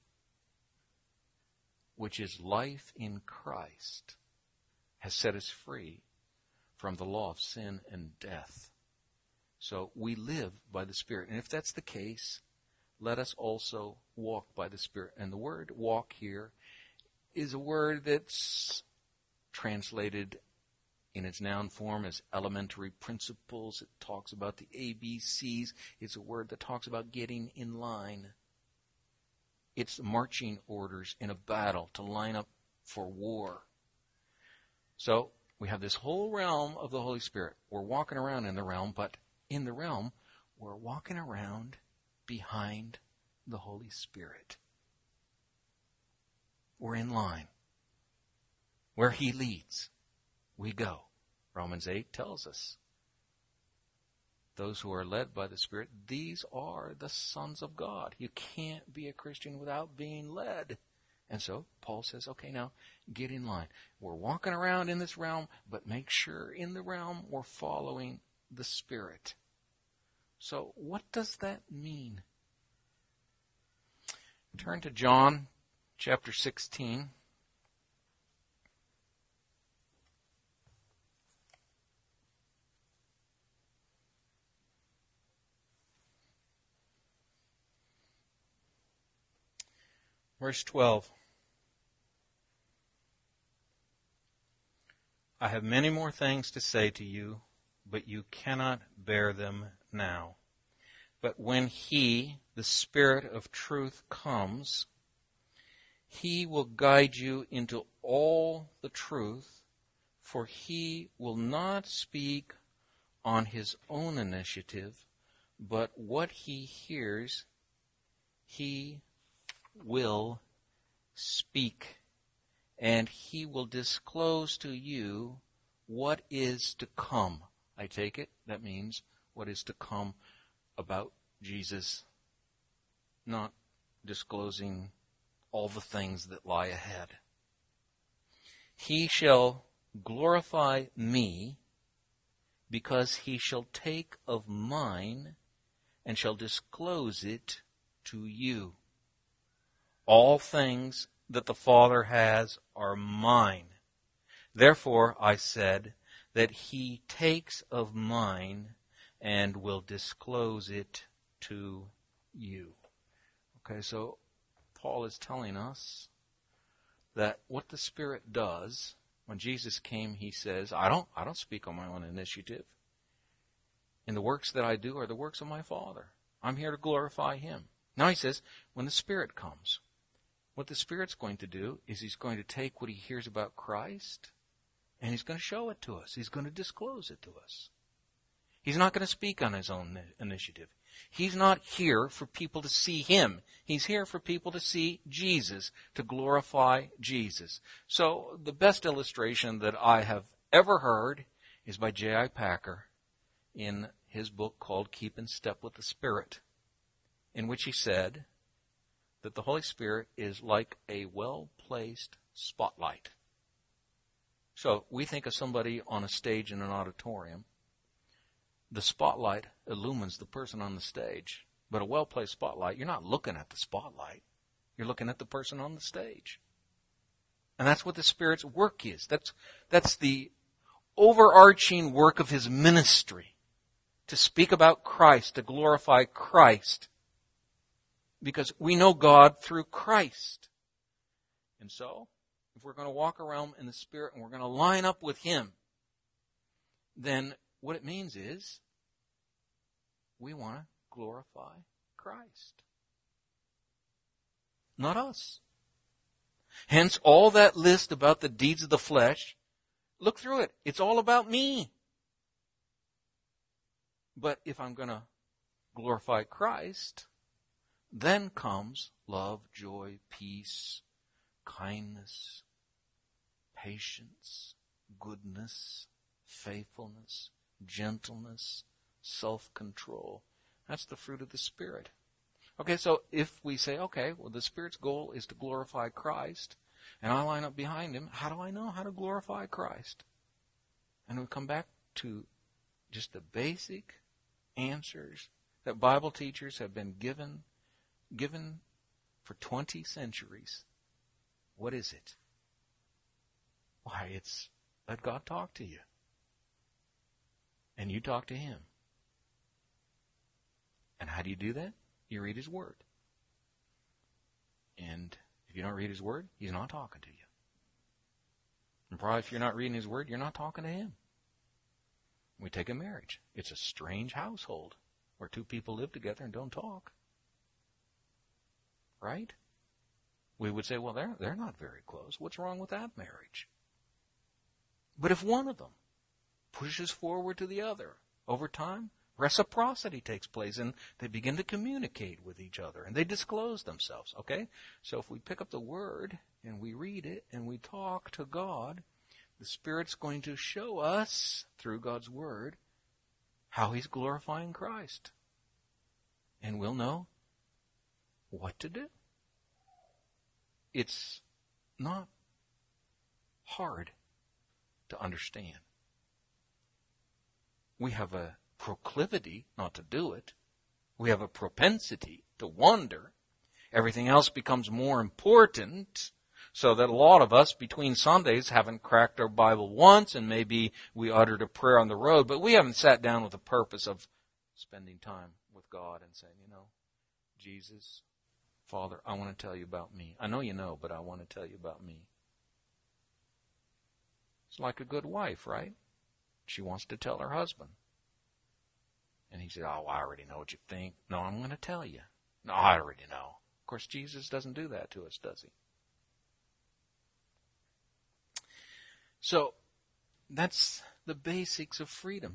which is life in Christ, has set us free from the law of sin and death. So we live by the Spirit. And if that's the case, let us also walk by the Spirit. And the word walk here is a word that's translated in its noun form as elementary principles. It talks about the A B Cs. It's a word that talks about getting in line. It's marching orders in a battle to line up for war. So we have this whole realm of the Holy Spirit. We're walking around in the realm, but in the realm, we're walking around behind the Holy Spirit. We're in line. Where He leads, we go. Romans eight tells us. Those who are led by the Spirit, these are the sons of God. You can't be a Christian without being led. And so Paul says, okay, now get in line. We're walking around in this realm, but make sure in the realm we're following the Spirit. So what does that mean? Turn to John chapter sixteen. Verse twelve. I have many more things to say to you, but you cannot bear them now. But when He, the Spirit of truth, comes, He will guide you into all the truth, for He will not speak on His own initiative, but what He hears, He will speak, and He will disclose to you what is to come. I take it that means what is to come about Jesus, not disclosing all the things that lie ahead. He shall glorify me, because He shall take of mine and shall disclose it to you. All things that the Father has are mine. Therefore, I said that He takes of mine and will disclose it to you. Okay, so Paul is telling us that what the Spirit does, when Jesus came, He says, I don't, I don't speak on my own initiative. And the works that I do are the works of my Father. I'm here to glorify Him. Now He says, when the Spirit comes, what the Spirit's going to do is He's going to take what He hears about Christ and He's going to show it to us. He's going to disclose it to us. He's not going to speak on His own initiative. He's not here for people to see Him. He's here for people to see Jesus, to glorify Jesus. So the best illustration that I have ever heard is by J I Packer in his book called Keep in Step with the Spirit, in which he said that the Holy Spirit is like a well-placed spotlight. So we think of somebody on a stage in an auditorium. The spotlight illumines the person on the stage. But a well-placed spotlight, you're not looking at the spotlight. You're looking at the person on the stage. And that's what the Spirit's work is. That's, that's the overarching work of His ministry. To speak about Christ, to glorify Christ. Because we know God through Christ. And so, if we're going to walk around in the Spirit and we're going to line up with Him, then what it means is we want to glorify Christ. Not us. Hence, all that list about the deeds of the flesh, look through it. It's all about me. But if I'm going to glorify Christ, then comes love, joy, peace, kindness, patience, goodness, faithfulness, gentleness, self-control. That's the fruit of the Spirit. Okay, so if we say, okay, well, the Spirit's goal is to glorify Christ, and I line up behind Him, how do I know how to glorify Christ? And we come back to just the basic answers that Bible teachers have been given, given for twenty centuries. What is it? Why, it's let God talk to you. And you talk to Him. And how do you do that? You read His Word. And if you don't read His Word, He's not talking to you. And probably if you're not reading His Word, you're not talking to Him. We take a marriage. It's a strange household where two people live together and don't talk. Right? We would say, well, they're, they're not very close. What's wrong with that marriage? But if one of them pushes forward to the other, over time, reciprocity takes place, and they begin to communicate with each other, and they disclose themselves, okay? So if we pick up the Word, and we read it, and we talk to God, the Spirit's going to show us, through God's Word, how He's glorifying Christ. And we'll know what to do. It's not hard to understand. We have a proclivity not to do it. We have a propensity to wonder. Everything else becomes more important, so that a lot of us between Sundays haven't cracked our Bible once, and maybe we uttered a prayer on the road, but we haven't sat down with the purpose of spending time with God and saying, you know, Jesus, Father, I want to tell you about me. I know you know, but I want to tell you about me. It's like a good wife, right? She wants to tell her husband. And he said, oh, I already know what you think. No, I'm going to tell you. No, I already know. Of course, Jesus doesn't do that to us, does He? So, that's the basics of freedom.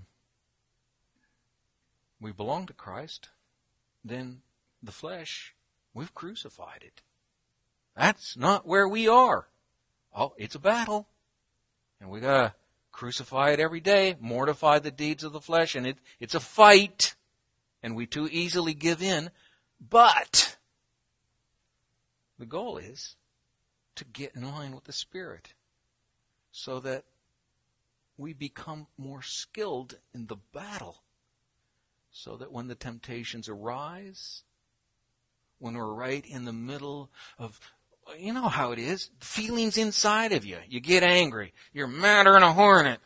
We belong to Christ. Then the flesh, we've crucified it. That's not where we are. Oh, it's a battle. And we got to crucify it every day, mortify the deeds of the flesh, and it, it's a fight, and we too easily give in. But the goal is to get in line with the Spirit so that we become more skilled in the battle, so that when the temptations arise, when we're right in the middle of, you know how it is, feelings inside of you. You get angry. You're madder than a hornet.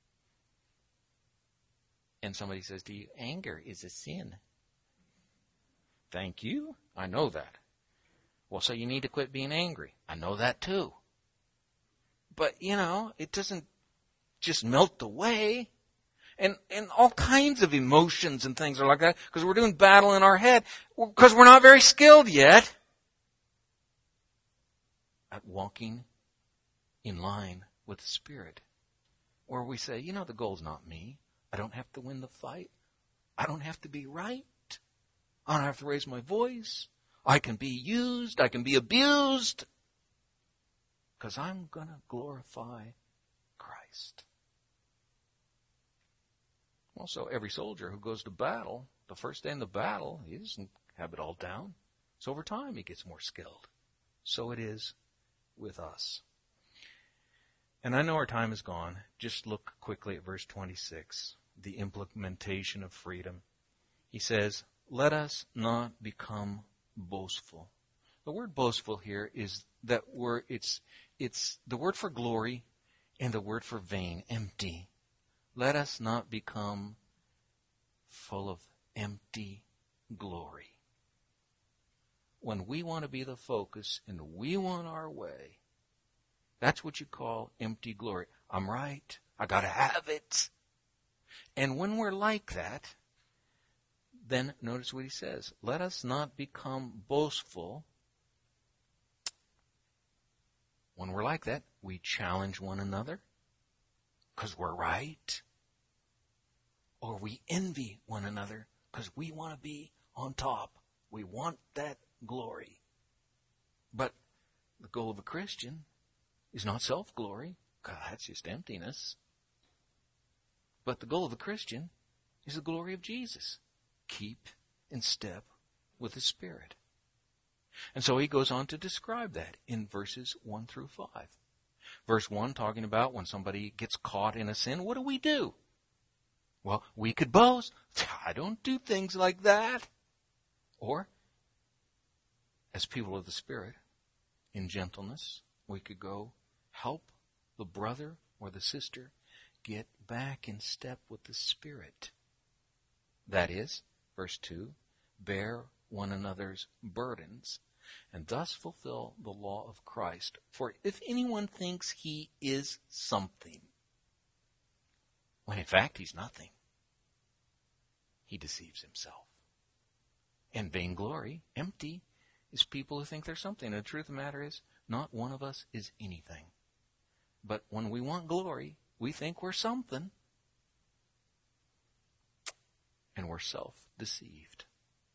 And somebody says to you, anger is a sin. Thank you. I know that. Well, so you need to quit being angry. I know that too. But, you know, it doesn't just melt away. And, and all kinds of emotions and things are like that because we're doing battle in our head because we're not very skilled yet at walking in line with the Spirit. Where we say, you know, the goal's not me. I don't have to win the fight. I don't have to be right. I don't have to raise my voice. I can be used. I can be abused. Because I'm going to glorify Christ. Also, every soldier who goes to battle, the first day in the battle, he doesn't have it all down. So over time, he gets more skilled. So it is with us. And I know our time is gone. Just look quickly at verse twenty-six, the implementation of freedom. He says, let us not become boastful. The word boastful here is that word, it's, it's the word for glory and the word for vain, empty. Let us not become full of empty glory. When we want to be the focus and we want our way, that's what you call empty glory. I'm right. I got to have it. And when we're like that, then notice what he says. Let us not become boastful. When we're like that, we challenge one another because we're right. Or we envy one another because we want to be on top We want that glory. But the goal of a Christian is not self-glory. God, that's just emptiness. But the goal of a Christian is the glory of Jesus. Keep in step with the Spirit. And so he goes on to describe that in verses one through five. Verse one talking about when somebody gets caught in a sin, what do we do? Well, we could boast. I don't do things like that. Or, as people of the Spirit, in gentleness, we could go help the brother or the sister get back in step with the Spirit. That is, verse two, bear one another's burdens, and thus fulfill the law of Christ. For if anyone thinks he is something, when in fact he's nothing, he deceives himself. And vainglory, empty, is people who think they're something. And the truth of the matter is, not one of us is anything. But when we want glory, we think we're something. And we're self-deceived.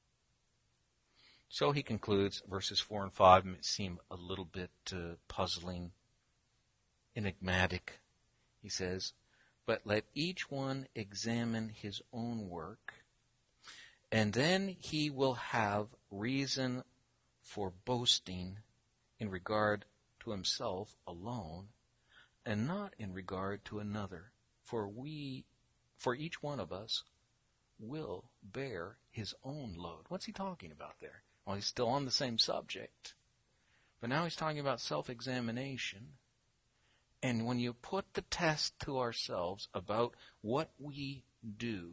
So he concludes, verses four and five seem a little bit uh, puzzling, enigmatic. He says, but let each one examine his own work, and then he will have reason for boasting in regard to himself alone, and not in regard to another. For we, for each one of us, will bear his own load. What's he talking about there? Well, he's still on the same subject. But now he's talking about self-examination. And when you put the test to ourselves about what we do,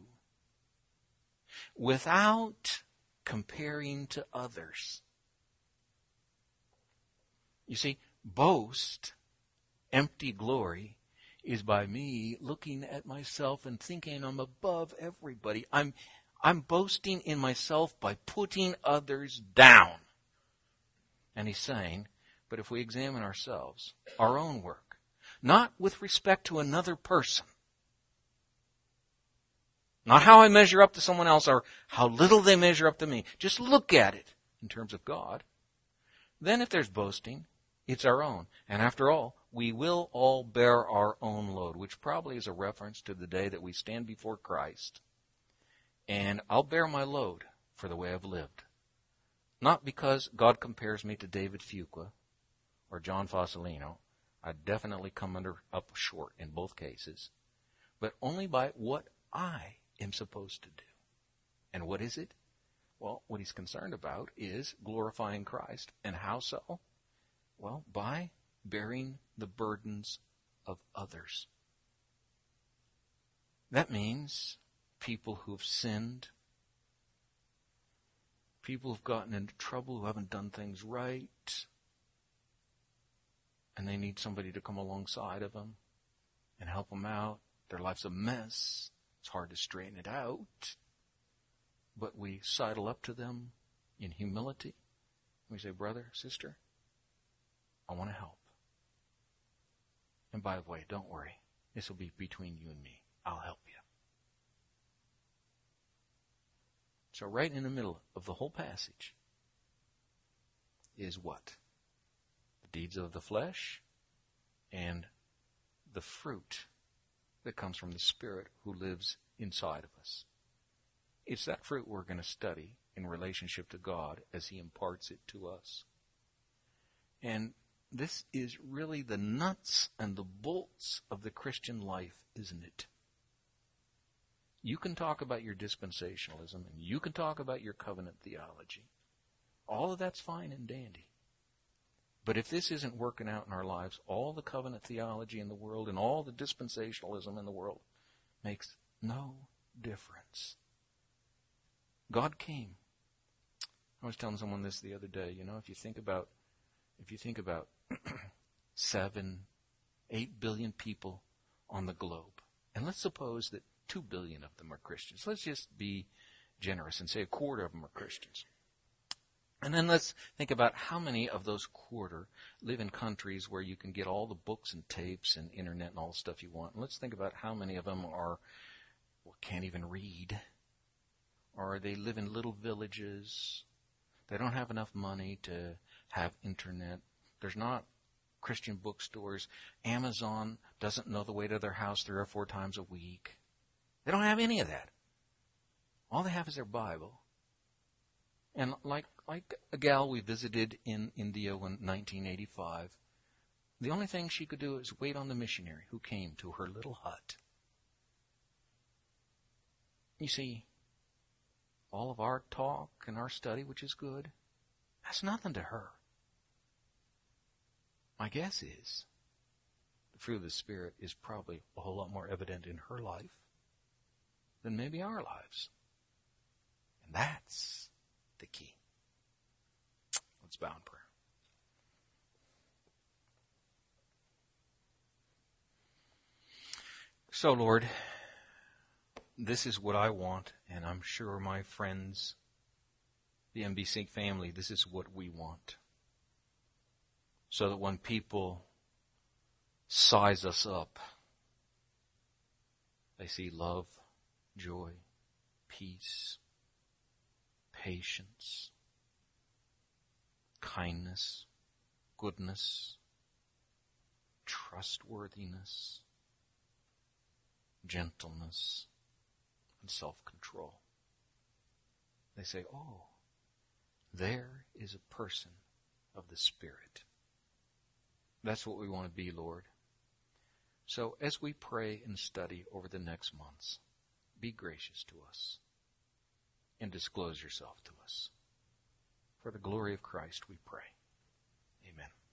without comparing to others. You see, boast, empty glory, is by me looking at myself and thinking I'm above everybody. I'm I'm boasting in myself by putting others down. And he's saying, but if we examine ourselves, our own work, not with respect to another person, not how I measure up to someone else or how little they measure up to me, just look at it in terms of God, then if there's boasting, it's our own. And after all, we will all bear our own load, which probably is a reference to the day that we stand before Christ. And I'll bear my load for the way I've lived. Not because God compares me to David Fuqua or John Fossolino. I definitely come under up short in both cases. But only by what I am supposed to do. And what is it? Well, what he's concerned about is glorifying Christ. And how so? Well, by bearing the burdens of others. That means people who have sinned, people who've gotten into trouble, who haven't done things right, and they need somebody to come alongside of them and help them out. Their life's a mess. It's hard to straighten it out. But we sidle up to them in humility. We say, brother, sister, I want to help. And by the way, don't worry. This will be between you and me. I'll help you. So right in the middle of the whole passage is what? The deeds of the flesh and the fruit that comes from the Spirit who lives inside of us. It's that fruit we're going to study in relationship to God as He imparts it to us. And this is really the nuts and the bolts of the Christian life, isn't it? You can talk about your dispensationalism, and you can talk about your covenant theology. All of that's fine and dandy. But if this isn't working out in our lives, all the covenant theology in the world and all the dispensationalism in the world makes no difference. God came. I was telling someone this the other day. You know, if you think about, if you think about seven, eight billion people on the globe, and let's suppose that two billion of them are Christians. Let's just be generous and say a quarter of them are Christians. And then let's think about how many of those quarter live in countries where you can get all the books and tapes and internet and all the stuff you want. And let's think about how many of them are, well, can't even read. Or they live in little villages They don't have enough money to have internet. There's not Christian bookstores. Amazon doesn't know the way to their house three or four times a week. They don't have any of that. All they have is their Bible. And like like a gal we visited in India in nineteen eighty-five, the only thing she could do is wait on the missionary who came to her little hut. You see, all of our talk and our study, which is good, that's nothing to her. My guess is the fruit of the Spirit is probably a whole lot more evident in her life than maybe our lives. And that's the key. Let's bow in prayer. So, Lord, this is what I want, and I'm sure my friends, the M B C family, this is what we want. So that when people size us up, they see love, joy, peace, patience, kindness, goodness, trustworthiness, gentleness, and self-control. They say, oh, there is a person of the Spirit. That's what we want to be, Lord. So as we pray and study over the next months, be gracious to us and disclose yourself to us. For the glory of Christ we pray. Amen.